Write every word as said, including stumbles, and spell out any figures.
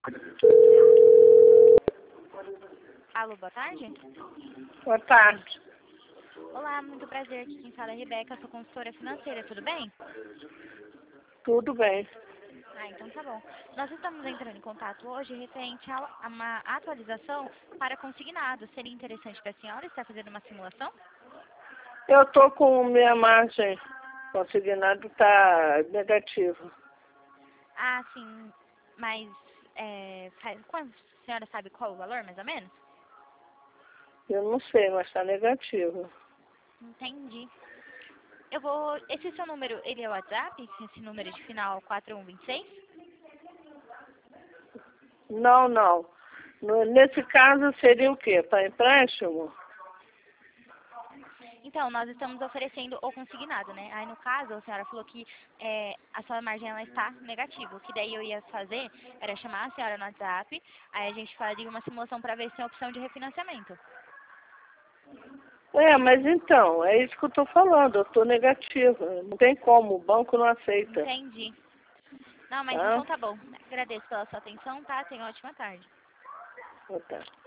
Alô, boa tarde. Boa tarde. Olá, muito prazer. Aqui quem fala é a Rebeca, sou consultora financeira, tudo bem? Tudo bem. Ah, então tá bom. Nós estamos entrando em contato hoje referente a a uma atualização para consignado. Seria interessante para a senhora estar fazendo uma simulação? Eu tô com minha margem consignado tá negativo. Ah, sim, mas é, faz, quando, a senhora sabe qual o valor, mais ou menos? Eu não sei, mas está negativo. Entendi. Eu vou... Esse seu número, ele é o WhatsApp? Esse número de final quatro um dois seis? Não, não. No- nesse caso seria o quê? Para empréstimo? Então, nós estamos oferecendo o consignado, né? Aí, no caso, a senhora falou que é, a sua margem ela está negativa. O que daí eu ia fazer era chamar a senhora no WhatsApp, aí a gente faria uma simulação para ver se tem opção de refinanciamento. É, mas então, é isso que eu estou falando. Eu estou negativa. Não tem como, o banco não aceita. Entendi. Não, mas Tá? então tá bom. Agradeço pela sua atenção, tá? Tenha uma ótima tarde. Boa tarde.